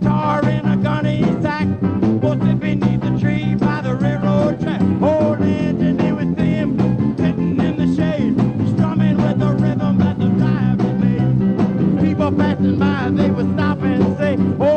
guitar in a gunny sack, was sitting beneath the tree by the railroad track. Old Anthony with him, sitting in the shade, strumming with the rhythm that the driver made. People passing by, they would stop and say, oh,